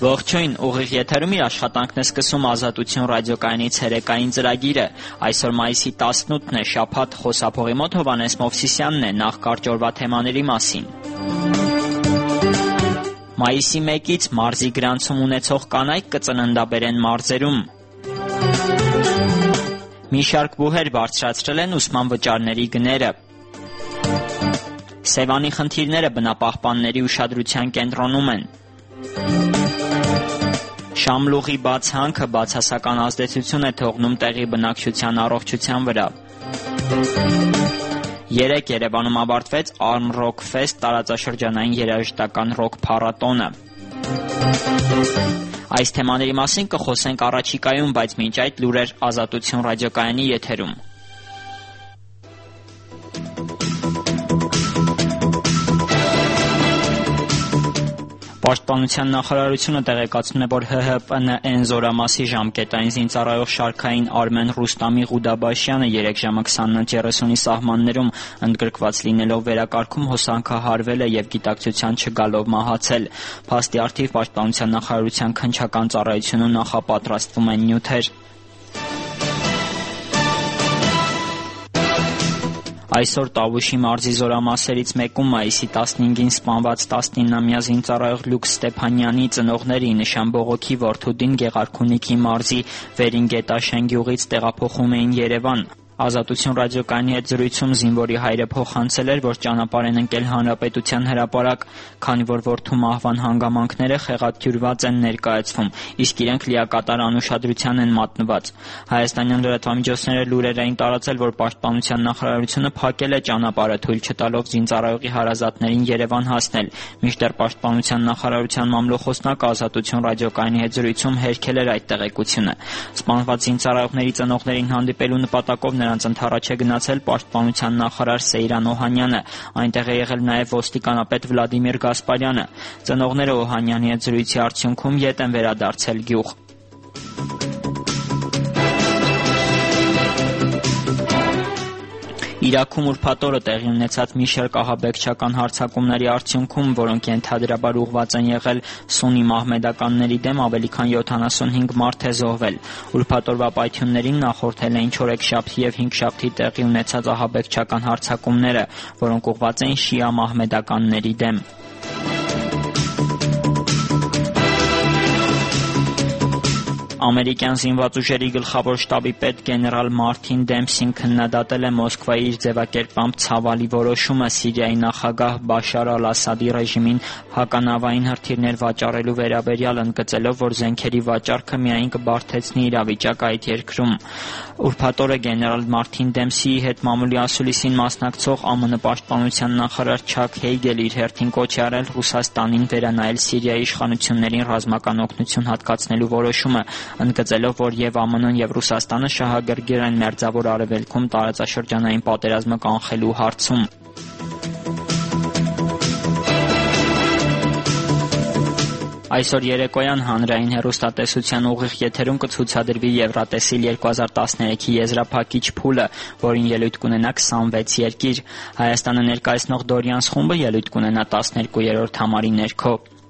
Ողջույն, ուղիղ եթերում իր աշխատանքն է սկսում Ազատություն ռադիոկայանի ցերեկային ծրագիրը։ Այսօր մայիսի 18-ն է, շաբաթ, խոսափողի մոտ Հովհաննես Մովսիսյանն է, նախ կարճ օրվա թեմաների մասին։ Մայիսի 1-ից մարզի գրանցում ունեցող կանայք կծննդաբերեն մարզերում։ Մի շարք բուհեր բարձրացրել են ուսման վճարների գները։ Սևանի խնդիրները բնապահպանների ուշադրության կենտրոնում են։ Շամլուղի բաց հանքը բացասական ազդեցություն է թողնում տեղի բնակչության առողջության վրա։ Երեկ Երևանում ավարտվեց Arm Rock Fest տարածաշրջանային երաժշտական ռոք փառատոնը։ Այս թեմաների մասին կխոսենք առաջիկայում, բայց մինչ այդ լուրեր Ազատություն ռադիոկայանի եթերում։ Պաշտպանության նախարարությունը տեղեկացնում է, որ ՀՀՊՆ զորամասի ժամկետային զինծառայող շարքային Արմեն Ռուստամի Ղուդաբաշյանը 3 ժամը 29:30-ի սահմաններում ընդգրկված լինելով վերակարգում հոսանքահարվել է եւ գիտակցության չգալով մահացել։ Փաստի առթիվ Պաշտպանության նախարարության քննչական ծառայությունում նախապատրաստվում են նյութեր։ Այսօր Տավուշի մարզի զորամասերից մեկում մայիսի 15-ին սպանված 19-ամյա զինծառայող Լյուկ Ստեփանյանի ծնողները նշան բողոքի որդուդին Գեղարքունիքի մարզի Վերինգետաշեն գյուղից տեղափոխում էին Երևան։ Ազատություն ռադիոկայանի հետ զրույցում զինվորի հայրը փոխանցել էր, որ ճանապարհ են ընկել Հանրապետության հրապարակ, քանի որ որդու մահվան հանգամանքները խեղաթյուրված են ներկայացվում, իսկ իրենք լիակատար անուշադրության են մատնված։ Հայաստանյան լրատվամիջոցները լուրեր էին տարածել, որ Պաշտպանության նախարարությունը փակել է ճանապարհը, թույլ չտալով զինծառայողի հարազատներին Երևան հասնել, մինչդեռ Պաշտպանության նախարարության մամլոխոսնակը Ազատություն ռադիոկայանի հետ զրույցում հերքել էր այդ տեղեկությունը։ Սպանված զինծառայողների ծնողներին հանդիպելու նպատակով նրանց ընդառաջ է գնացել Պաշտպանության նախարար Սեյրան Օհանյանը, այնտեղ է եղել նաև ոստիկանապետ Վլադիմիր Գասպարյանը։ Ծնողները Օհանյանի հետ զրույցի արդյունքում ետ են վերադարձել գյուղ։ Իրաքում ուրբաթ օրը տեղի ունեցած մի շարք ահաբեկչական հարձակումների արդյունքում, որոնք ենթադրաբար ուղղված են եղել սուննի մահմեդականների դեմ, ավելի քան 75 մարդ է զոհվել։ Ուրբաթ օրվա պայթյուններին նախորդել էին չորեքշաբթի և հինգշաբթի տեղի ունեցած ահաբեկչական հարձակումները, որոնք ուղղված էին շիա մահմեդականների դեմ։ Ամերիկյան զինված ուժերի գլխավոր շտաբի պետ գեներալ Մարտին Դեմփսին քննադատել է Մոսկվայի իր ձևակերպամբ ցավալի որոշումը Սիրիայի նախագահ Բաշար Ալ-Ասադի ռեժիմին հականավային հրթիռներ վաճառելու վերաբերյալ, ընդգծելով, որ զենքերի վաճառքը միայն կբարդեցնի իրավիճակը այդ երկրում։ Ուրբաթ օրը գեներալ Մարտին Դեմփսիի հետ մամուլի ասուլիսին մասնակցող ԱՄՆ պաշտպանության նախարար Չակ Հեյգել իր հերթին կոչ է արել Ռուսաստանին վերանայել Սիրիայի իշխանություններին ռազմական օգնություն հատկացնելու որոշումը, ընդգծելով, որ եւ ԱՄՆ-ն եւ Ռուսաստանը շահագրգիռ են Մերձավոր Արևելքում տարածաշրջանային պատերազմը կանխելու հարցում։ Այսօր երեկոյան հանրային հեռուստատեսության ուղիղ եթերում կցուցադրվի Եվրատեսիլ 2013-ի եզրափակիչ փուլը, որին ելույթ կունենա 26 երկիր։ Հայաստանը ներկայացնող Դորյանս խումբը ելույթ կունենա 12-րդ համարի ներքո։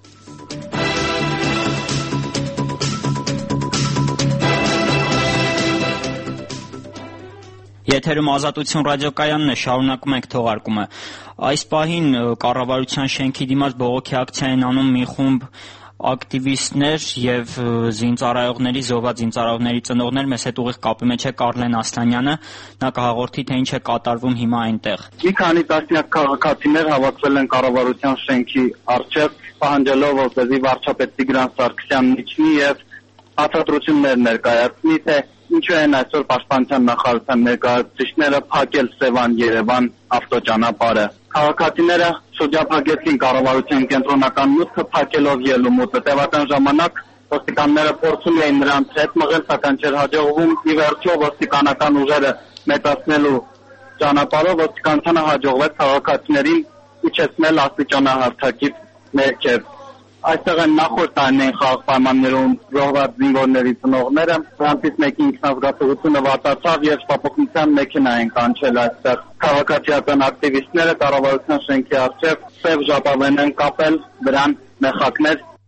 Եթերում Ազատություն ռադիոկայանն է, շարունակում ենք թողարկումը։ Այս պահին կառավարության շենքի դիմաց բողոքի ակցիա են անում մի խումբ ակտիվիստներ եւ զինծառայողների, զոհված զինծառայողների ծնողներ։ Մեզ հետ ուղիղ կապի մեջ է Կարլեն Ասլանյանը, նա կհաղորդի, թե ինչ է կատարվում հիմա այնտեղ։ Մի քանի տասնյակ քաղաքացիներ հավաքվել են կառավարության շենքի առջև, պահանջելով, որպեսզի վարչապետ Տիգրան Սարգսյանն իջնի եւ հաստատություններ ներկայացնի, թե ինչու են այսօր Պաշտպանության նախարարության ներկայացուցիչները փակել Սևան-Երևան ավտոճանապարհը։ Քաղաքացիները շրջափակեցին կառավարության կենտրոնական մուտքը, փակելով ելումուտը։ Տևական ժամանակ ոստիկանները փորձում էին նրանց հետ մղել, սակայն չէր հաջողվում։ Ի վերջո ոստիկանական ուժերը մեծացնելու ճանապարհով ոստիկանությանը հաջողվեց քաղաքացիներին իջեցնել աստիճանահարթակից ներքև։ Այստեղ են նախորդ տարիներին խաղաղ պայմաններում զոհված զինվորների ծնողները, նրանցից մեկի ինքնազգացողությունը վատացավ եւ շտապօգնության մեքենա են կանչել այստեղ։ Քաղաքացիական ակտիվիստները կառավարության շենքի առջև սև ժապավեն են կապել, դրան մեխակներ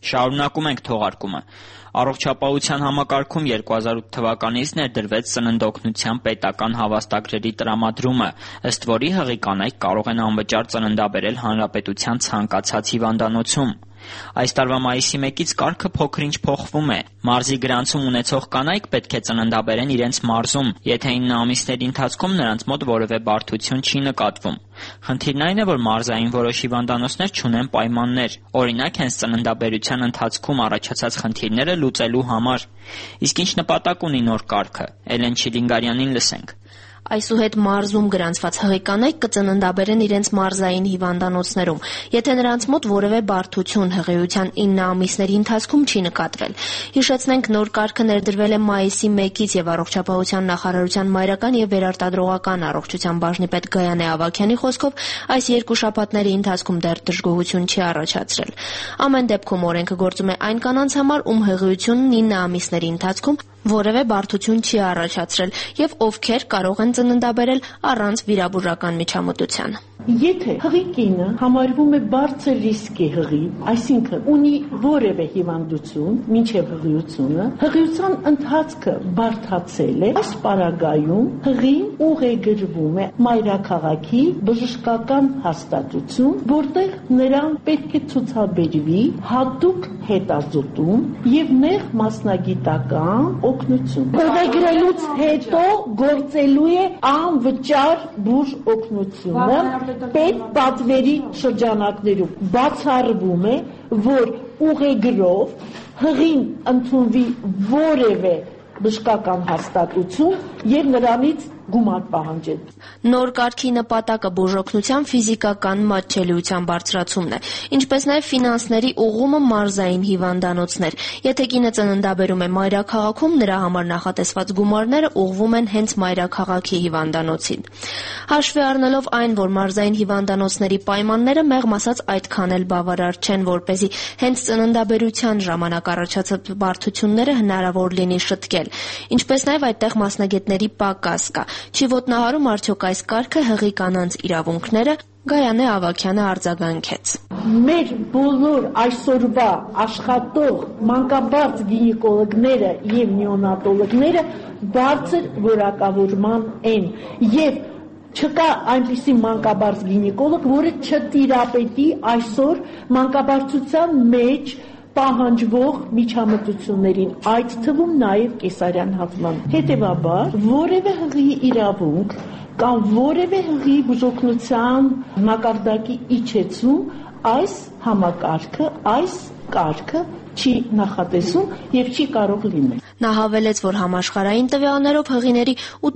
Շարունակում ենք թողարկումը։ Առողջապահության համակարգում 2008 թվականից ներդրվեց ծննդօգնության պետական հավաստագրերի տրամադրումը, ըստ որի հղի կանայք կարող են անվճար ծննդաբերել հանրապետության ցանկացած հիվանդանոցում։ Այս տարվա մայիսի 1-ից կարգը փոքր-ինչ փոխվում է։ Մարզի գրանցում ունեցող կանայք պետք է ծննդաբերեն իրենց մարզում, եթե 9 ամիսների ընթացքում նրանց մոտ որևէ բարդություն չի նկատվում։ Խնդիրն այն է, որ մարզային որոշ հիվանդանոցներ չունեն պայմաններ, օրինակ հենց ծննդաբերության ընթացքում առաջացած խնդիրները լուծելու համար։ Իսկ ինչ նպատակ ունի նոր կարգը։ Էլեն Չիլինգարյանին լսենք։ Այսուհետ մարզում գրանցված հղի կանայք կծննդաբերեն իրենց մարզային հիվանդանոցներում, եթե նրանց մոտ որևէ բարդություն հղիության 9 ամիսների ընթացքում չի նկատվել։ Հիշեցնենք, նոր կարգը ներդրվել է մայիսի 1-ից եւ Առողջապահության նախարարության մայրական եւ վերարտադրողական առողջության բաժնի պետ Գայանե Ավագյանի խոսքով այս 2 շաբաթների ընթացքում դեռ դժգոհություն չի առաջացրել։ Ամեն դեպքում օրենքը գործում է այն կանանց համար, ում հղիությունն 9 ամիսների ընթացքում որևէ բարդություն չի առաջացրել եւ ովքեր կարող են ծննդաբերել առանց վիրաբուժական միջամտության։ Եթե հղի կինը համարվում է բարձր ռիսկի հղի, այսինքն ունի որևէ հիվանդություն մինչև հղիությունը, հղիության ընթացքը բարդացել է, այս պարագայում հղին ուղեգրվում է մայրաքաղաքի բժշկական հաստատություն, որտեղ նրան պետք է ցուցաբերվի հատուկ հետազոտում եւ նեղ մասնագիտական օգնություն։ Ուղեգրելուց հետո գործելու է անվճար բուժ օգնությունը պետ պատվերի շրջանակներում։ Բացառվում է, որ ուղեգրով հղին ընդունվի որևէ բժշկական հաստատություն եւ նրանից գումար պահանջել։ Նոր կարգի նպատակը բուժօգնության ֆիզիկական մատչելիության բարձրացումն է, ինչպես նաև ֆինանսների ուղղումը մարզային հիվանդանոցներ։ Եթե կինը ծննդաբերում է մայրաքաղաքում, նրա համար նախատեսված գումարները ուղղվում են հենց մայրաքաղաքի հիվանդանոցին։ Հաշվի առնելով այն, որ մարզային հիվանդանոցների պայմանները մեղմ ասած այդքան էլ բավարար չեն, որպեսզի հենց ծննդաբերության ժամանակ առաջացած բարդությունները հնարավոր լինի շտկել, ինչպես նաև այդտեղ մասնագետների պակաս կա։ Չի ոտնահարում արդյոք այս կարգը հղի կանանց իրավունքները, Գայանե Ավագյանը արձագանքեց։ Մեր բոլոր այսօրվա աշխատող մանկաբարձ գինեկոլոգները եւ նեոնատոլոգները բարձր որակավորման են եւ չկա այնպիսի մանկաբարձ գինեկոլոգ, որը չտիրապետի այսօր մանկաբարձության մեջ պահանջվող միջամտություններին, այդ թվում նաև կեսարյան հատման։ Հետևաբար, որևէ հղի իրավունք կամ որևէ հղի բուժօգնության մակարդակի իջեցում այս համակարգը, այս կարգը չի նախատեսում եւ չի կարող լինել։ Նա հավելեց, որ համաշխարհային տվյալներով հղիների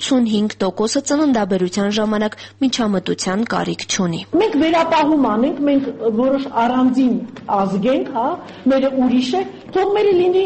85%-ը ծննդաբերության ժամանակ միջամտության կարիք չունի։ Մենք վերապահում անենք, մենք որոշ առանձին ազգ ենք, մերը ուրիշ է, թող մերը լինի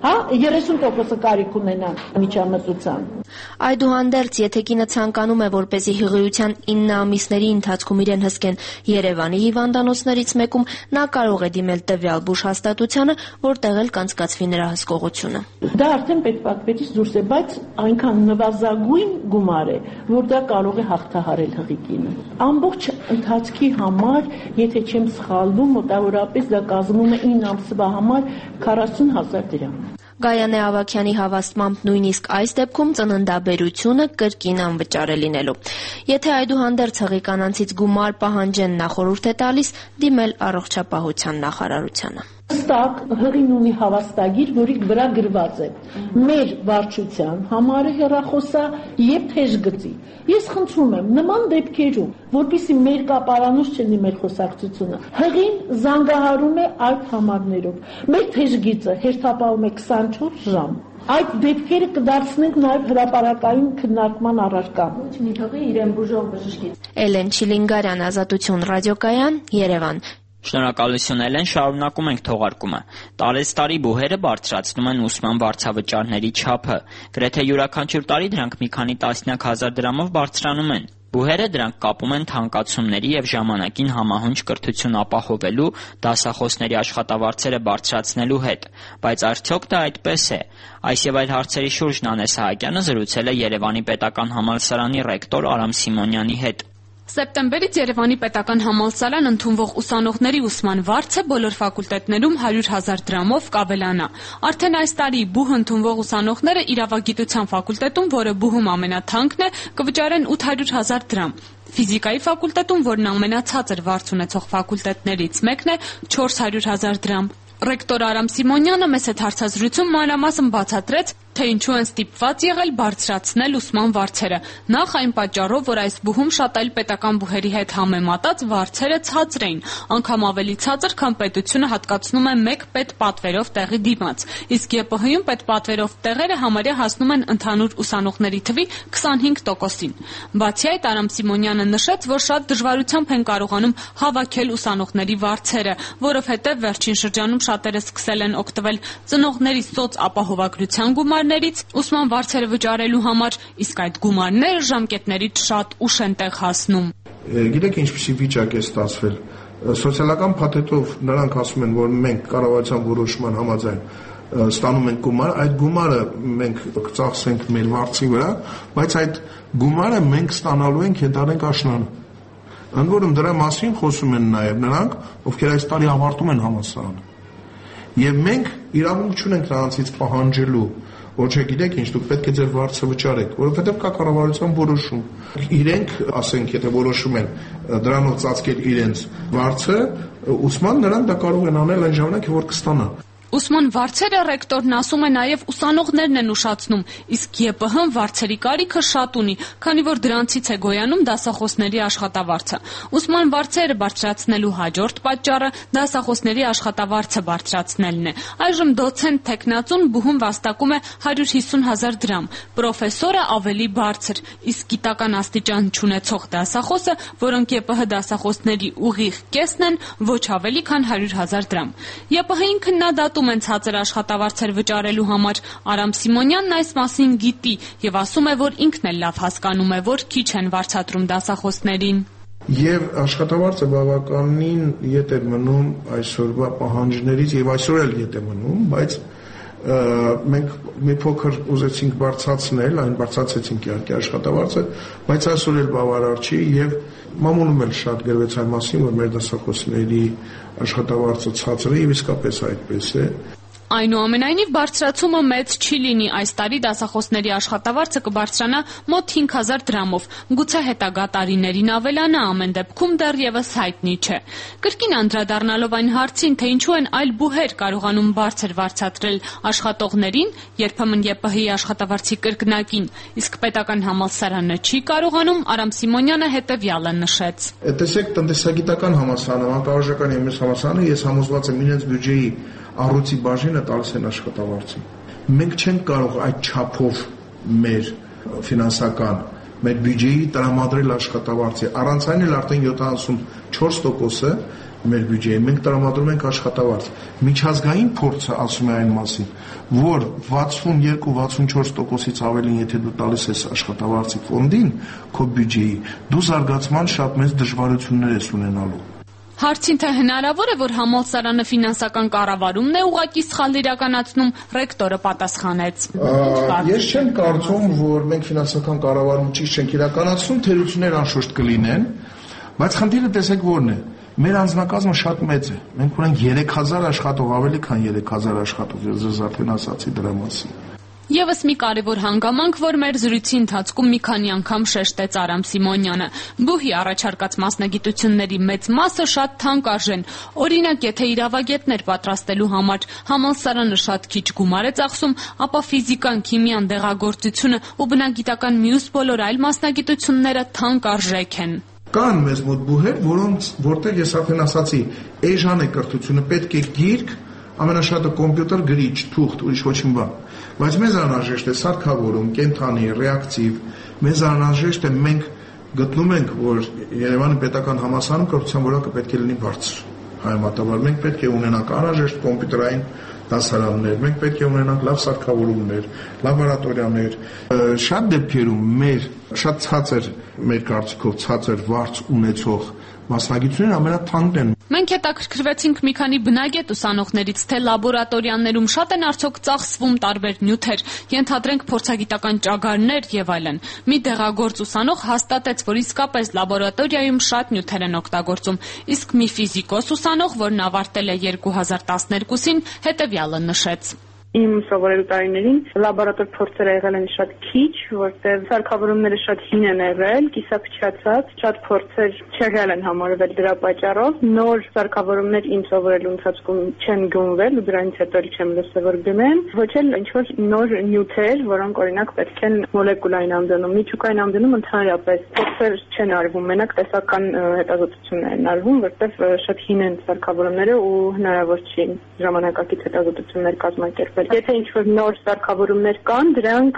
30% կարիք ունենան միջամտության։ Այդուհանդերձ, եթե կինը ցանկանում է, որպեսզի հղիության 9 ամիսների ընթացքում իրեն հսկեն Երևանի հիվանդանոցներից մեկում, նա կարող է դիմել տվյալ բուժհաստատությանը, որտեղ էլ կանցկացվի նրա հսկողությունը։ Դա արդեն պետպատվերից դուրս է, բայց այնքան նվազագույն գումար է, որ դա կարող է հաղթահարել հղի կինը։ Ամբողջ ընթացքի համար, եթե չեմ սխալվում, մոտավորապես դա կազմում է 9 ամսվա համար 40,000 դրամ։ Գայանե Ավագյանի հավաստմամբ նույնիսկ այս դեպքում ծննդաբերությունը կրկին անվճար է լինելու։ Եթե այդուհանդերձ հղի կանանցից գումար պահանջեն, նա խորհուրդ է տալիս դիմել Առողջապահության նախարարությանը։ Ստակ հղին ունի հավաստագիր, որի վրա գրված է մեր վարչության համարը հեռախոսա եւ թեժ գծի։ Ես խնդրում եմ նման դեպքերում, որpիսի մեր կապարանոց չլինի մեր խոսակցությունը, հղին զանգահարում է այդ համարներով։ Մեր թեժ գիծը հերթապահում է 24 ժամ։ Այդ դեպքերը կդարձնենք նաև հրապարակային քննարկման առարկա։ Մի հղի իրեն բուժող բժշկից։ Էլեն Չիլինգարյան, Ազատություն ռադիոկայան, Երևան։ Շնորհակալություն Էլեն, շարունակում ենք թողարկումը։ Տարեցտարի բուհերը բարձրացնում են ուսման վարձավճարների չափը։ Գրեթե յուրաքանչյուր տարի դրանք մի քանի տասնյակ հազար դրամով բարձրանում են։ Բուհերը դրանք կապում են թանկացումների եւ ժամանակին համահունչ կրթություն ապահովելու, դասախոսների աշխատավարձերը բարձրացնելու հետ։ Բայց արդյոք դա այդպես է։ Այս եւ այլ հարցերի շուրջ Նանե Սահակյանը զրուցել է Երևանի պետական համալսարանի ռեկտոր Արամ Սիմոնյանի հետ։ Սեպտեմբերից Երևանի պետական համալսարան ընդունվող ուսանողների ուսման վարձը բոլոր ֆակուլտետներում 100,000 դրամով կավելանա։ Արդեն այս տարի բուհ ընդունվող ուսանողները իրավագիտության ֆակուլտետում, որը բուհում ամենաթանկն է, կվճարեն 800,000 դրամ։ Ֆիզիկայի ֆակուլտետում, որն ամենացածր վարձ ունեցող ֆակուլտետներից մեկն է, 400,000 դրամ։ Ռեկտոր Արամ Սիմոնյանը մեծ հետ հարցազրույցում մանրամասն բացատրեց, թե ինչու են ստիպված եղել բարձրացնել ուսման վարձերը։ Նախ այն պատճառով, որ այս բուհում շատ այլ պետական բուհերի հետ համեմատած վարձերը ցածր էին, անգամ ավելի ցածր, քան պետությունը հատկացնում է մեկ պետպատվերով տեղի դիմաց, իսկ ԵՊՀ-ում պետպատվերով տեղերը համարյա հասնում են ընդհանուր ուսանողների թվի 25%-ին։ Բացի այդ, Արամ Սիմոնյանը նշեց, որ շատ դժվարությամբ են կարողանում հավաքել ուսանողների վարձերը, որովհետև վերջին շրջանում շատերը սկսել են օգտվել ծնողների սոցապահովագրության գումարներից ուսման վարձերը վճարելու համար, իսկ այդ գումարները ժամկետներից շատ ուշ են տեղ հասնում։ Գիտեք ինչպիսի վիճակ է ստացվել։ Սոցիալական փաթեթով նրանք ասում են, որ մենք կառավարության որոշման համաձայն ստանում ենք գումար, այդ գումարը մենք կծախսենք մեր վարձի վրա, բայց այդ գումարը մենք ստանալու ենք ենթադրենք աշնանը։ Ընդ որում դրա մասին խոսում են նաև նրանք, ովքեր այս տարի ավարտում են համալսարանը։ Եվ մենք իրավունք չունենք նրանցից պահանջելու, որ չէ, գիտեք ինչ, դուք պետք է ձեր վարձը վճարեք, որովհետև կա կառավարության որոշում։ Իրենք, ասենք, եթե որոշում են դրանով ծածկել իրենց վարձը, ուսման նրանք դա կարող են անել այն ժամանակ, որ կստանան։ Ուսման վարձերը ռեկտորն ասում է նաև ուսանողներն են ուշացնում, իսկ ԵՊՀ-ն վարձերի կարիքը շատ ունի, քանի որ դրանցից է գոյանում դասախոսների աշխատավարձը։ Ուսման վարձերը բարձրացնելու հաջորդ պատճառը դասախոսների աշխատավարձը բարձրացնելն է։ Այժմ դոցենտ թեկնածուն բուհում վաստակում է 150,000 դրամ, պրոֆեսորը ավելի բարձր, իսկ գիտական աստիճան չունեցող դասախոսը, որոնք ԵՊՀ դասախոսների ուղիղ կեսն են, ոչ ավելի քան 100,000 դրամ։ ԵՊՀ-ին քննադատում են ցածր աշխատավարձեր վճարելու համար։ Արամ Սիմոնյանն այս մասին գիտի եւ ասում է, որ ինքն էլ լավ հասկանում է, որ քիչ են վարձատրում դասախոսներին։ Եվ աշխատավարձը բավականին ետ է մնում այսօրվա պահանջներից եւ այսօր էլ ետ է մնում, բայց մենք մի փոքր ուզեցինք բարձրացնել, այն բարձրացեցինք իհարկե աշխատավարձը, բայց այսօր էլ բավարար չի եւ մամուլում էլ շատ գրվեց այն մասին, որ մեր դասախոսների աշխատավարձը ցածր է եւ իսկապես այդպես է։ Այնուամենայնիվ բարձրացումը մեծ չի լինի, այս տարի դասախոսների աշխատավարձը կբարձրանա մոտ 5,000 դրամով, գուցե հետագա տարիներին ավելանա, ամեն դեպքում դեռևս հայտնի չէ։ Կրկին անդրադառնալով այն հարցին, թե ինչու են այլ բուհեր կարողանում բարձր վարձատրել աշխատողներին, երբեմն ԵՊՀ-ի աշխատավարձի կրկնակին, իսկ պետական համալսարանը չի կարողանում, Արամ Սիմոնյանը հետևյալը նշեց։ Տեսեք, տնտեսագիտական համալսարանը, մանկավարժական եւ մյուս համալսարանը, ես համոզված եմ իրենց բյուջեի առույցի բաժինը տալիս են աշխատավարձը։ Մենք չենք կարող այդ չափով մեր ֆինանսական, մեր բյուջեի տրամադրել աշխատավարձի։ Առանց այն էլ արդեն 74%-ը մեր բյուջեի մենք տրամադրում ենք աշխատավարձ։ Միջազգային փորձը ասում է այն մասին, որ 62-64%-ից ավելին եթե դու տալիս ես աշխատավարձի ֆոնդին, քո բյուջեի, դու զարգացման շատ մեծ դժվարություններ ես ունենալու։ Հարցին թե հնարավոր է, որ համալսարանը ֆինանսական կառավարումն է ուղղակի սխալ իրականացնում, ռեկտորը պատասխանեց։ Ես չեմ կարծում, որ մենք ֆինանսական կառավարում ճիշտ չենք իրականացնում, թերություններ անշուշտ կլինեն, բայց խնդիրը տեսեք որն է։ Մեր անձնակազմը շատ մեծ է։ Մենք ունենք 3000 աշխատող, ավելի քան 3000 աշխատող, ես արդեն ասացի դրա մասին։ Եվս մի կարևոր հանգամանք, որ մեր զրույցի ընթացքում մի քանի անգամ շեշտեց Արամ Սիմոնյանը։ Բուհի առաջարկած մասնագիտությունների մեծ մասը շատ թանկարժեն։ Օրինակ, եթե իրավագետներ պատրաստելու համար համալսարանը շատ քիչ գումար է ծախսում, ապա ֆիզիկան, քիմիան, դեղագործությունը ու բնագիտական մյուս բոլոր այլ մասնագիտությունները թանկարժեք են։ Կան մեզ մոտ բուհեր, որտեղ ես արդեն ասացի, էժան է կրթությունը, պետք է գիրք, ամենաշատը կոմպյուտեր, գրիչ, թուղթ, ուրիշ ոչինչ բան։ Բայց մեզ անհրաժեշտ է սարքավորում, կենթանի, ռեակտիվ, մեզ անհրաժեշտ է մենք գտնում ենք, որ Երևանի պետական համալսարանում կրթության որակը պետք է լինի բարձր։ Համեմատաբար մենք պետք է ունենանք անհրաժեշտ կոմպյուտերային դասարաններ, մենք պետք է ունենանք լավ սարքավորումներ, լաբորատորիաներ։ Շատ դեպքերում մեր շատ ցածր, մեր կարծիքով ցածր վարձ ունեցող մասնագիտությունները ամենաթանկն են։ Մենք հետաքրքրվեցինք մի քանի բնագետ ուսանողներից, թե լաբորատորիաներում շատ են արդյոք ծախսվում տարբեր նյութեր, ենթադրենք փորձագիտական ճագարներ եւ այլն։ Մի դեղագործ ուսանող հաստատեց, որ իսկապես լաբորատորիայում շատ նյութեր են օգտագործում, իսկ մի ֆիզիկոս ուսանող, որն ավարտել է 2012-ին, հետեւյալը նշեց. Իմ սովորելու տարիներին լաբորատոր փորձերը եղել են շատ քիչ, որտեղ սարքավորումները շատ հին են եղել, կիսափչացած, շատ փորձեր չեղել են համարվել դրա պատճառով։ Նոր սարքավորումներ իմ սովորելու ընթացքում չեն գնվել ու դրանից հետո չեմ լսել որ գնեն, ոչ էլ ինչ-որ նոր նյութեր, որոնք օրինակ պետք են մոլեկուլային ამდենում, միջուկային ამდենում ընդհանրապես փորձեր չեն արվում, մենակ տեսական հետազոտություններ են արվում, որտեղ շատ հին են սարքավորումները ու հնարավոր չի ժամանակակից հետազոտություններ կազմակերպել։ Եթե ինչ-որ նոր սարքավորումներ կան, դրանք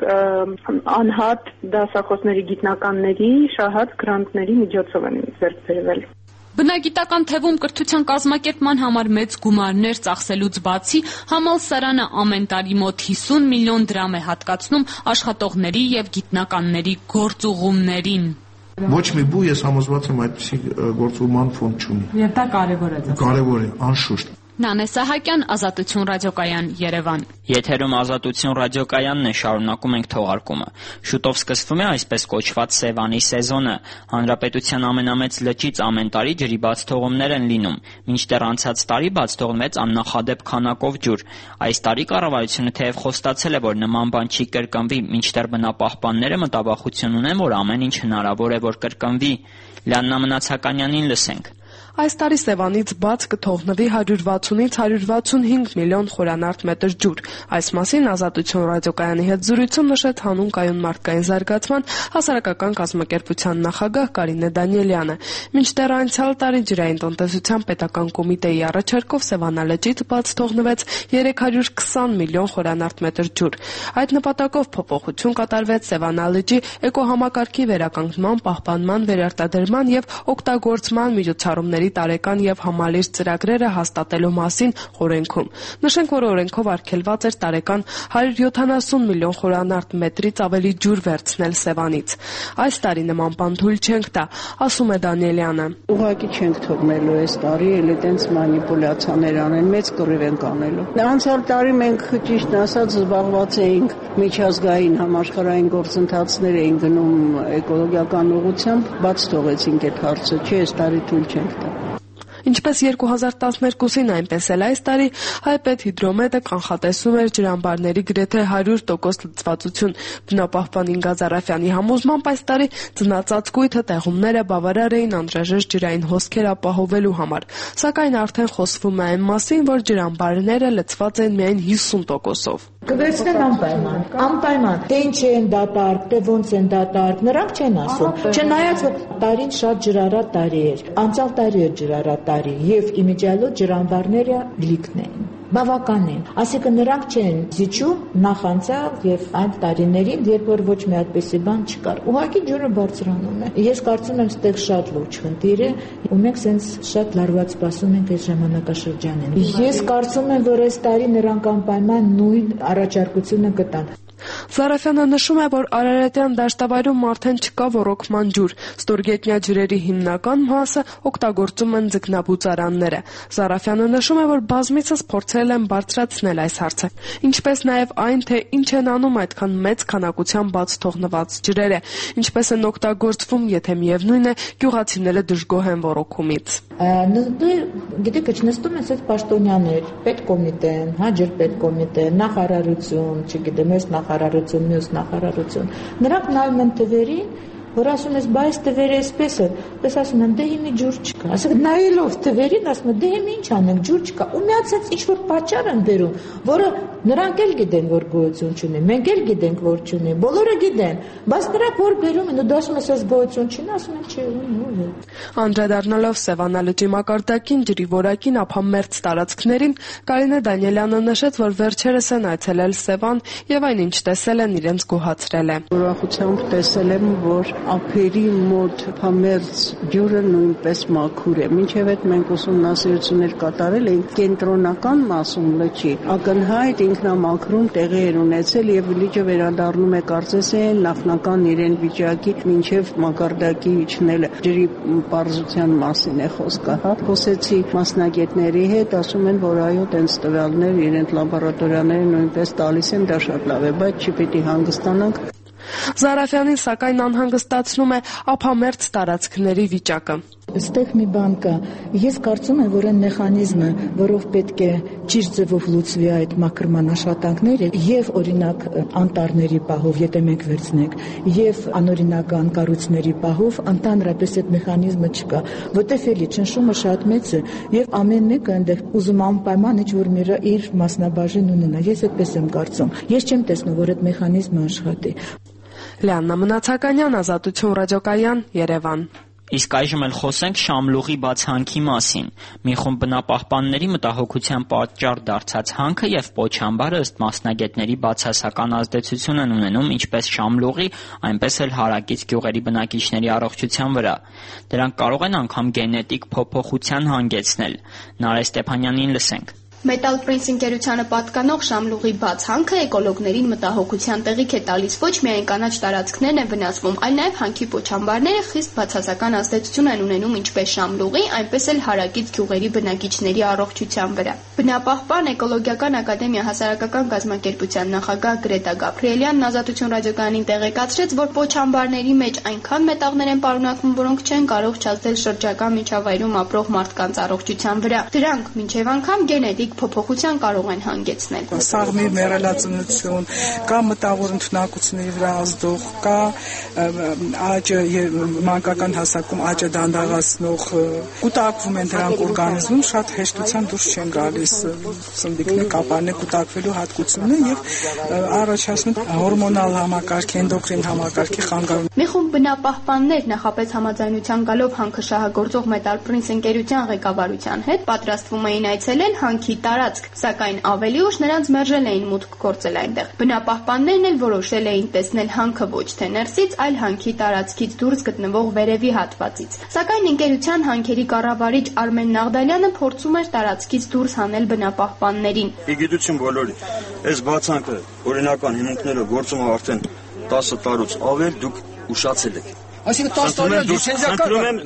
անհատ դասախոսների, գիտնականների, շահած գրանտների միջոցով են ձեռք բերվել։ Բնագիտական թևում կրթության կազմակերպման համար մեծ գումարներ ծախսելուց բացի համալսարանը ամեն տարի մոտ 50 միլիոն դրամ է հատկացնում աշխատողների եւ գիտնականների գործուղումներին։ Ոչ մի բու ես համոզված եմ այդպիսի գործուղման ֆոնդ չունի։ Եվ դա կարևոր է։ Կարևոր է, անշուշտ։ Նանե Սահակյան, Ազատություն ռադիոկայան, Երևան։ Եթերում Ազատություն ռադիոկայանն է, շարունակում ենք թողարկումը։ Շուտով սկսվում է այսպես կոչված Սևանի սեզոնը։ Հանրապետության ամենամեծ լճից ամեն տարի ջրի բացթողումներ են լինում։ Մինչդեռ անցած տարի բացթողնվեց աննախադեպ քանակով ջուր։ Այս տարի կառավարությունը թեև խոստացել է, որ նման բան չի կրկնվի, մինչդեռ բնապահպանները մտավախություն ունեն, որ ամեն ինչ հնարավոր է, որ կրկնվի։ Լիաննա Մնացականյանին լսենք։ Այս տարի Սևանից բաց կթողնվի 160-ից 165 միլիոն խորանարդ մետր ջուր։ Այս մասին Ազատություն ռադիոկայանի հետ զրույցում նշեց հանուն կայուն մարդկային զարգացման հասարակական կազմակերպության նախագահ Կարինե Դանիելյանը։ Մինչդեռ անցյալ տարի ջրային տնտեսության պետական կոմիտեի առաջարկով Սևանալճից բաց թողնվեց 320 միլիոն խորանարդ մետր ջուր։ Այդ նպատակով փոփոխություն կատարվեց Սևանալճի էկոհամակարգի վերականգնման, պահպանման, վերարտադրման եւ օգտագործման միջոցառումների տարեկան եւ համալիր ծրագրերը հաստատելու մասին օրենքում։ Նշենք, որ օրենքով արգելված էր տարեկան 170 միլիոն խորանարդ մետրից ավելի ջուր վերցնել Սևանից։ Այս տարի նման բան թույլ չենք տա, ասում է Դանիելյանը։ Ուղղակի չենք թողնելու այս տարի, էլ այդպես մանիպուլյացիաներ անեն, մեծ կռիվ են կանելու։ Անցյալ տարի մենք ճիշտ ասած զբաղված էինք միջազգային համաշխարհային գործընթացներ էին գնում էկոլոգիական ուղղությամբ, բաց թողեցինք այդ հարցը, չէ, այս տարի թույլ չենք տա։ Ինչպես 2012-ին, այնպես էլ այս տարի Հայպետհիդրոմետը կանխատեսում էր ջրամբարների գրեթե 100% լցվածություն։ Բնապահպան Ինգա Զարաֆյանի համոզմամբ այս տարի ձնածածկույթը տեղումները բավարար էին անհրաժեշտ ջրային հոսքեր ապահովելու համար։ Սակայն արդեն խոսվում է այն մասին, որ ջրամբարները լցված են միայն 50%-ով։ Կվերցնեն անպայման, թե ինչ են դատարկ, թե ոնց են դատարկ, նրանք չեն ասում։ Չնայած որ տարին շատ ջրառատ տարի էր, անցյալ տարի էր ջրառատ տարի եւ իմիջիալոց ջրամբարները լիքն էին։ Բավականին, ասիկա նրանք չեն զիջում նախանցյալ եւ այն տարիներին, երբ որ ոչ մի այդպիսի բան չկար։ Ուղղակի ջուրը բարձրանում է։ Ես կարծում եմ, ստեղ շատ լուրջ խնդիր է, ու մենք սենց շատ լարված սպասում ենք այս ժամանակաշրջանին։ Ես կարծում եմ, որ այս տարի նրանք անպայման նույն առաջարկությունը կտան։ Զարաֆյանը նշում է, որ Արարատյան դաշտավայրում արդեն չկա ոռոգման ջուր։ Ստորգետնյա ջրերի հիմնական մասը օգտագործում են ձկնաբուծարանները։ Զարաֆյանը նշում է, որ բազմիցս փորձել են բարձրացնել այս հարցը, ինչպես նաև այն, թե ինչ են անում այդքան մեծ քանակությամբ բաց թողնված ջրերը, ինչպես են օգտագործվում, եթե միևնույն է, գյուղացիները դժգոհ են ոռոգումից։ Գիտեք, չնստում են այս պաշտոնյաներ, պետկոմիտեն, ջրպետկոմիտեն, նախարարություն, չգիտեմ, այս նախարարություն, մյուս նախարարություն։ Նրանք նայում են թվերին, որ ասում ես, բայց թվերը այսպես է, պես ասում են, դե հիմի ջուր չկա։ Ասեք, նայելով թվերին, ասում են, դե հիմի ինչ անենք, ջուր չկա։ Ու միացած ինչ-որ պատճառ են բերում, որը նրանք էլ գիտեն, որ գոյություն չունի, մենք էլ գիտենք, որ չունի, բոլորը գիտեն, բայց նրանք որ բերում են, ու դու ասում ես, այս գոյություն չունի, ասում են, չէ, ո՞վ է։ Անդրադառնալով Սևանալճի մակարդակին, ջրի որակին, ափամերձ տարածքներին, Կարինե Դանիելյանը նշեց, որ վերջերս են այցելել Սևան եւ այնինչ տեսել են իրենց գոհացրել է։ Ուրախությամբ տեսել եմ, որ ափերի մոտ փամերձ ջուրը նույնպես մաքուր է։ Մինչև այդ մենք ուսումնասիրություններ կատարել ենք կենտրոնական մասում լճի ակնհայտ ինքնամաքրում տեղի էր ունեցել եւ լիճը վերադառնում է կարծես նախնական իրեն վիճակի մինչև մակարդակի իջնելը։ Ջրի պարզության մասին է խոսքը, հա։ Խոսեցի մասնագետների հետ, ասում են, որ այո, տենց տվյալներ իրենց լաբորատորիաները նույնպես տալիս են, դա շատ լավ է, բայց չպիտի հանգստանանք։ Զարաֆյանին սակայն անհանգստացնում է ափամերձ տարածքների վիճակը։ Այստեղ մի բան կա։ Ես կարծում եմ, որ այն մեխանիզմը, որով պետք է ճիշտ ձևով լուծվի այդ մաքրման աշխատանքները, եւ օրինակ անտառների պահով, եթե մենք վերցնենք, եւ անօրինական կառույցների պահով, ընդհանրապես այդ մեխանիզմը չկա, որտեղ էլի ճնշումը շատ մեծ է եւ ամեն մեկը այնտեղ ուզում անպայման ինչ-որ իր մասնաբաժին ունենա։ Ես այդպես եմ կարծում։ Ես չեմ տեսնում, որ այդ մեխանիզմը աշխատի։ Լիաննա Մնացականյան, Ազատություն ռադիոկայան, Երևան։ Իսկ այժմ էլ խոսենք Շամլուղի բացանքի մասին։ Մի խումբ բնապահպանների մտահոգության պատճառ դարձած հանքը եւ պոչամբարը ըստ մասնագետների բացասական ազդեցություն են ունենում ինչպես Շամլուղի, այնպես էլ հարակից գյուղերի բնակիչների առողջության վրա։ Դրանք կարող են անգամ գենետիկ փոփոխության հանգեցնել։ Նարէ Ստեփանյանին լսենք։ Metal Prince ընկերությանը պատկանող Շամլուղի բաց հանքը էկոլոգներին մտահոգության տեղիք է տալիս ոչ միայն կանաչ տարածքներն են վնասվում, այլ նաև հանքի պոչամբարները խիստ բացասական ազդեցություն են ունենում ինչպես Շամլուղի, այնպես էլ հարակից գյուղերի բնակիչների առողջության վրա։ Բնապահպան էկոլոգիական ակադեմիա հասարակական կազմակերպության նախագահ Գրետա Գաբրիելյանն Ազատություն ռադիոկայանին տեղեկացրեց, որ պոչամբարների մեջ այնքան մետաղներ են պարունակվում, որոնք չեն կարող չազդել շրջակա միջավայրում ապրող մարդկանց առողջության վրա։ Դրանք մինչև անգամ գենետիկ փոփոխության կարող են հանգեցնել։ Սաղմի մեռելածնություն, կա մտավոր ընդունակությունների վրա ազդող, կա աճը մանկական հասակում աճը դանդաղացնող, կուտակվում են դրանք օրգանիզմում, շատ հեշտությամբ դուրս չեն գալիս սնդիկներ, կապարներ կուտակվելու հատկությունը եւ առաջացնում հորմոնալ համակարգի, էնդոկրին համակարգի խանգարում։ Մի խումբ բնապահպաններ նախապես համաձայնության գալով հանքը շահագործող Metal Prince ընկերության ղեկավարության հետ պատրաստվում էին այցելել հանքի տարածք, սակայն ավելի ուշ նրանց մերժել էին մուտք գործել այնտեղ։ Բնապահպաններն էլ որոշել էին տեսնել հանքը ոչ թե ներսից, այլ հանքի տարածքից դուրս գտնվող վերևի հատվածից։ Սակայն ընկերության հանքերի կառավարիչ Արմեն Նաղդալյանը փորձում էր տարածքից դուրս հանել բնապահպաններին։ Իգիտություն բոլորի, այս բացանքը օրինական հիմունքները գործում է արդեն 10 տարուց ավել, դուք ուշացել եք։ Այսինքն 10 տարի լիցենզիական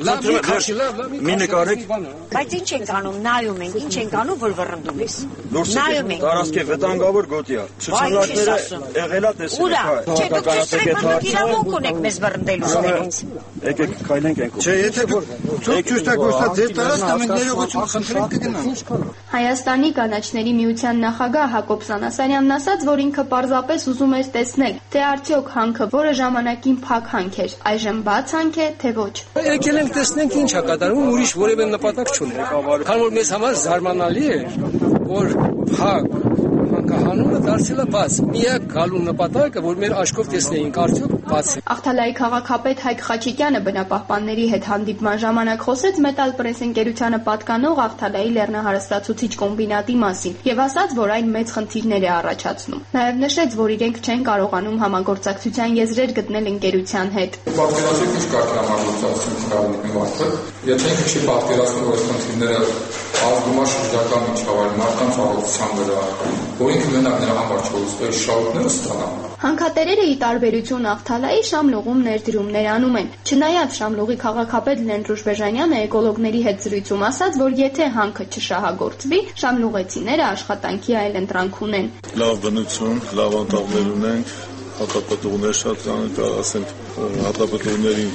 մի նկարեք։ Բայց ինչ ենք անում, նայում ենք, ինչ ենք անում, որ վռնդում ես։ Նայում ենք։ Տարածքի վտանգավոր գոտի է։ Ցուցանակները եղել է տեսել եք։ Չէ, դուք ճիշտ իրավունք ունեք մեզ վռնդելու ստերից։ Եկեք քայլենք ենք։ Չէ, եթե ճիշտ է գործած ձեր տարածքը մենք ներողություն խնդրենք կգնանք։ Հայաստանի կանաչների միության նախագահ Հակոբ Սանասարյանն ասաց, որ ինքը պարզապես ուզում էր տեսնել, թե արդյոք հանքը որը ժամանակին փակ հանք էր, այժմ բաց հանք է, թե ոչ։ Եկել ենք տեսնենք ինչ է կատարվում, ուրիշ որևէ նպատակ չունենք։ Քանի որ մեզ համար զարմանալի է, որ փակ հանքահանումը դարձել է բաց։ Միակ գալու նպատակը, որ մեր աչքով տեսնեինք արդյոք բաց է։ Ախթալայի քաղաքապետ Հայկ Խաչիկյանը բնապահպանների հետ հանդիպման ժամանակ խոսեց Metal Prince ընկերությանը պատկանող Ախթալայի լեռնահարստացուցիչ կոմբինատի մասին եւ ասաց, որ այն մեծ խնդիրներ է առաջացնում։ Նաեւ նշեց, որ իրենք չեն կարողանում համագործակցության եզրեր գտնել ընկերության հետ։ Պատկերացրեք ինչ կարգ համագործակցություն կրավի մարդը, եթե ինքը չի պատկերացնում, որ այս խնդիրները ազդում է շրջակա միջավայրի մարդկանց առողջության վրա, որ ինքը մենակ նրա համար չորսվի շահույթները ստանա։ Հանքատերերը ի տարբերություն Ախթալայի Շամլուղում ներդրումներ անում են։ Չնայած Շամլուղի քաղաքապետ Լենրուշ Բեժանյանը էկոլոգների հետ զրույցում ասաց, որ եթե հանքը չշահագործվի, շամլուղեցիները աշխատանքի այլ ընտրանք ունեն։ Լավ բնություն, լավ անտառներ ունենք, հատապտուղներ շատ կան, ասենք հատապտուղներին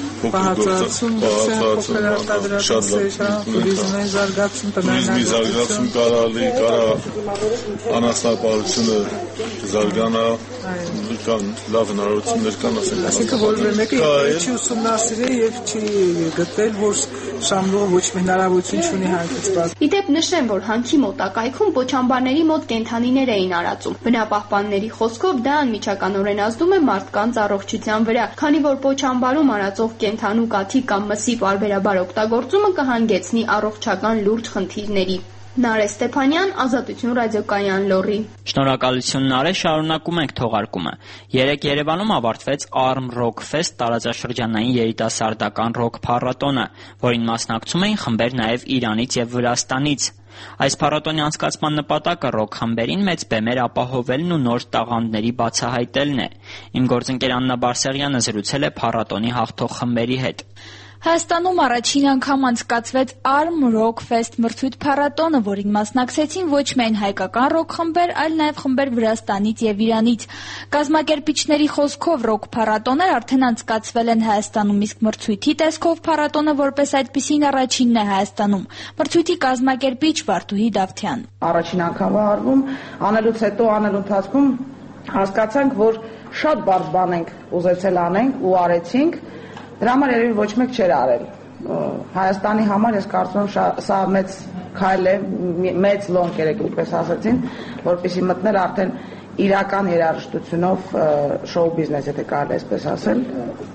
փոքր շատ տուրիզմի զարգացում կարալի, անասնապահությունը զարգանա, կան լավ հնարավորություններ կան, ասենք որևէ մեկը չի ուսումնասիրել եւ չի գտել, որ Շամլուղը ոչ մի հնարավորություն չունի հանքից բաց։ Իդեպ նշեմ, որ հանքի մոտակայքում պոչամբարների մոտ կենդանիներ էին արածում։ Բնապահպանների խոսքով դա անմիջականորեն ազդում է մարդկանց առողջության վրա, քանի որ պոչամբարում արածող կենդանու կաթի կամ մսի պարբերաբար օգտագործումը կհանգեցնի առողջական լուրջ խնդիրների։ Նարէ Ստեփանյան, Ազատություն ռադիոկայան, Լոռի։ Շնորհակալություն Նարէ, շարունակում ենք թողարկումը։ Երեկ Երևանում ավարտվեց Arm Rock Fest տարածաշրջանային երիտասարդական ռոք փառատոնը, որին մասնակցում էին խմբեր նաև Իրանից եւ Վրաստանից։ Այս փառատոնի անցկացման նպատակը ռոք խմբերին մեծ բեմեր ապահովելն ու նոր տաղանդների բացահայտելն է։ Իմ գործընկեր Աննա Բարսեղյանը զրուցել է փառատոնի հաղթող խմբերի հետ։ Հայաստանում առաջին անգամ անցկացվեց Arm Rock Fest մրցույթ փառատոնը, որին մասնակցեցին ոչ միայն հայկական ռոք խմբեր, այլ նաև խմբեր Վրաստանից եւ Իրանից։ Կազմակերպիչների խոսքով ռոք փառատոներ արդեն անցկացվել են Հայաստանում, իսկ մրցույթի տեսքով փառատոնը որպես այդպիսին առաջինն է Հայաստանում։ Մրցույթի կազմակերպիչ Վարդուհի Դավթյան։ Առաջին անգամ է արվում, անելուց հետո անելու ընթացքում հասկացանք, որ շատ բարձ բան ենք ուզեցել անենք ու արեցինք։ Դրա համար երևի ոչ մեկ չէր արել։ Հայաստանի համար ես կարծում եմ սա մեծ քայլ է, մեծ լոնք երեք ինչպես ասացին, որպեսզի մտնել արդեն իրական երաժշտությունով շոու բիզնես, եթե կարելի այսպես ասել։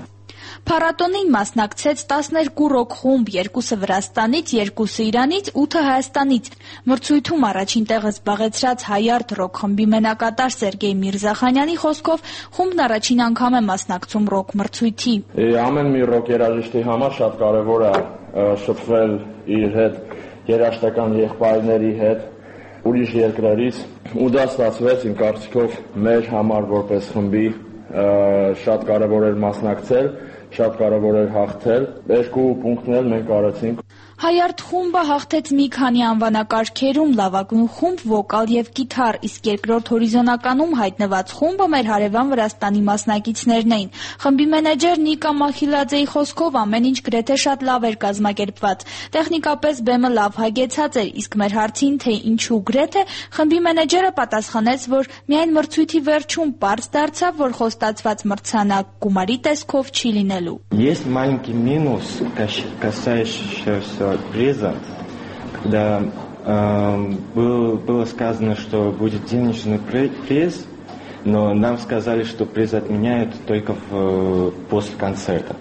Փառատոնին մասնակցեց 12 ռոք խումբ, 2-ը Վրաստանից, 2-ը Իրանից, 8-ը Հայաստանից։ Մրցույթում առաջին տեղը զբաղեցրած Հայարդ ռոք խմբի մենակատար Սերգեյ Միրզախանյանի խոսքով խումբն առաջին անգամ է մասնակցում ռոք մրցույթի։ Ամեն մի ռոք երաժշտի համար շատ կարևոր է շփվել իր հետ, երաժշտական եղբայրների հետ, ուրիշ երկրներից, ու դա ստացվեց իմ կարծիքով մեր համար որպես խմբի շատ կարևոր էր մասնակցել, շատ կարևոր էր հաղթել, 2 պունկտներ մենք արեցինք։ Հայարդ խումբը հաղթեց մի քանի անվանակարգերում՝ լավագույն խումբ, վոկալ եւ կիթառ, իսկ երկրորդ հորիզոնականում հայտնված խումբը մեր հարևան Վրաստանի մասնակիցներն էին։ Խմբի մենեջեր Նիկա Մախիլաձեի խոսքով ամեն ինչ գրեթե շատ լավ էր կազմակերպված։ Տեխնիկապես բեմը լավ հագեցած էր, իսկ մեր հարցին, թե ինչու գրեթե, խմբի մենեջերը պատասխանեց, որ միայն մրցույթի վերջում պարզ դարձավ, որ խոստացված մրցանակ գումարի տեսքով չի լինելու։ Есть маленький минус, касающийся приза, когда было сказано, что будет денежный приз, но нам сказали, что приз отменяют только после концерта.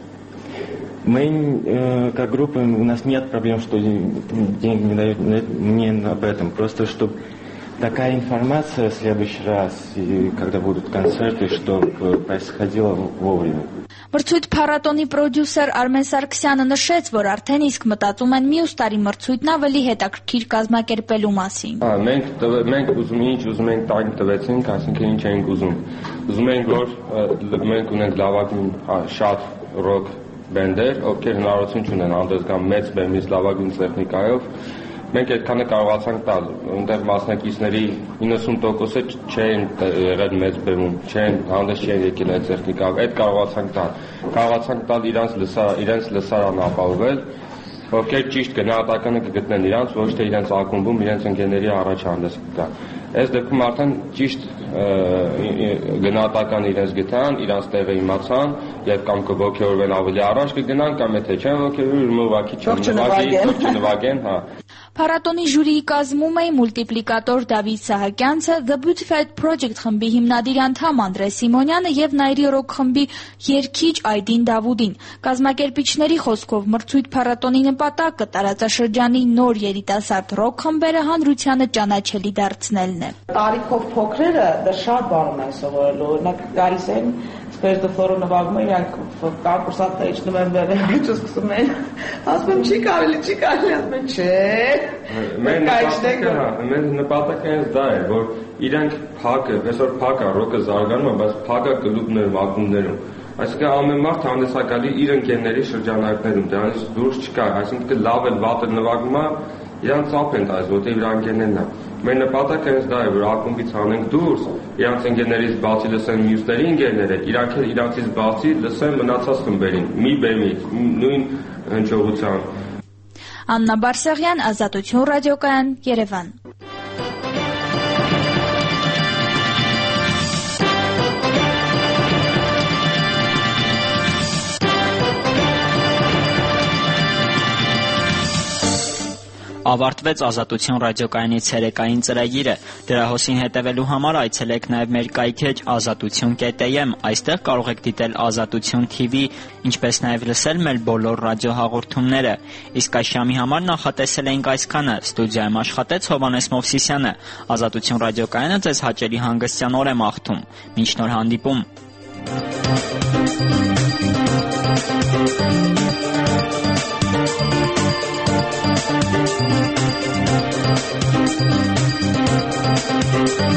Мы, как группа, у нас нет проблем, что деньги не дают, не об этом, просто чтобы такая информация в следующий раз, и когда будут концерты, чтобы происходило вовремя. Մրցույթ փառատոնի պրոդյուսեր Արմեն Սարգսյանը նշեց, որ արդեն իսկ մտածում են մյուս տարի մրցույթն ավելի հետաքրքիր կազմակերպելու մասին։ Մենք ուզում ենք տակ տվեցինք, այսինքն ինչ ենք ուզում։ Ուզում ենք, որ մենք ունենք լավագույն շատ ռոք բենդեր, ովքեր հնարավորություն ունեն հանդես գալ մեծ բեմից լավագույն տեխնիկայով։ Մենք այդքանը կարողացանք տալ, այնտեղ մասնակիցների 90%-ը չեն եղել մեծ բեմում, հանդես չեն եկել այդ տեխնիկայով, այդ կարողացանք տալ իրենց լսարան ապահովել, ովքեր ճիշտ գնահատականը կգտնեն իրանց, ոչ թե իրենց ակումբում, իրենց ընկերների առաջ հանդես կգան։ Այս դեպքում արդեն ճիշտ գնահատական իրենց գտան, իրանց տեղը իմացան եւ կամ կողքեորվեն ավելի առաջ կգնան, կամ եթե չեն ողքեորվել, ուղղակի չնվագեն, հա։ Փառատոնի ժյուրիի կազմում էին մուլտիպլիկատոր Դավիթ Սահակյանցը, The Beautified Project խմբի հիմնադիր անդամ Անդրեյ Սիմոնյանը եւ Նայրի ռոք խմբի երգիչ Այդին Դավուդին։ Կազմակերպիչների խոսքով մրցույթ փառատոնի նպատակը տարածաշրջանի նոր երիտասարդ ռոք խմբերը հանրությանը ճանաչելի դարձնելն է։ Տարիքով փոքրերը դա շատ բառում են սովորելու, օրինակ գալիս են Սպերտ ֆլորը նվագում են, իրանք կարկուսատը իջնում են բերել, ինչ սկսում են, ասում եմ չի կարելի, ասում են չէ։ Մեր նպատակը հենց դա է, որ իրանք այսօր փակ է, ռոկը զարգանում է, բայց փակ է կլուբներում, ակումբներում։ Այսինքն ամեն մարդ հանդեսակալի իր ընկերների շրջանակներում, դրանից դուրս չկա, այսինքն լավ էլ վատ էլ նվագում է, իրան ծափ են տալիս, որտեղ իր ընկերներն են։ Մեր նպատակը հենց դա է, որ ակումբից հանենք դուրս, իրանց ընկերներից բացի լսեն մյուսների ընկերները, իրանք էլ իրանցից բացի լսեն մնացած խմբերին, մի բեմից, նույն հնչողությամբ։ Աննա Բարսեղյան, Ազատություն ռադիոկայան, Երևան։ Ավարտվեց Ազատություն ռադիոկայանի ցերեկային ծրագիրը։ Դրա հոսին հետևելու համար այցելեք նաև մեր կայքեջ azatutyon.am, այստեղ կարող եք դիտել Ազատություն TV, ինչպես նաև լսել մեր բոլոր ռադիոհաղորդումները։ Իսկ այս շամի համար նախատեսել էինք այսքանը։ Ստուդիայում աշխատեց Հովհաննես Մովսիսյանը։ Ազատություն ռադիոկայանը ձեզ հաճելի հանգստյան օր է մաղթում։ Մինչ նոր հանդիպում։ Thank you.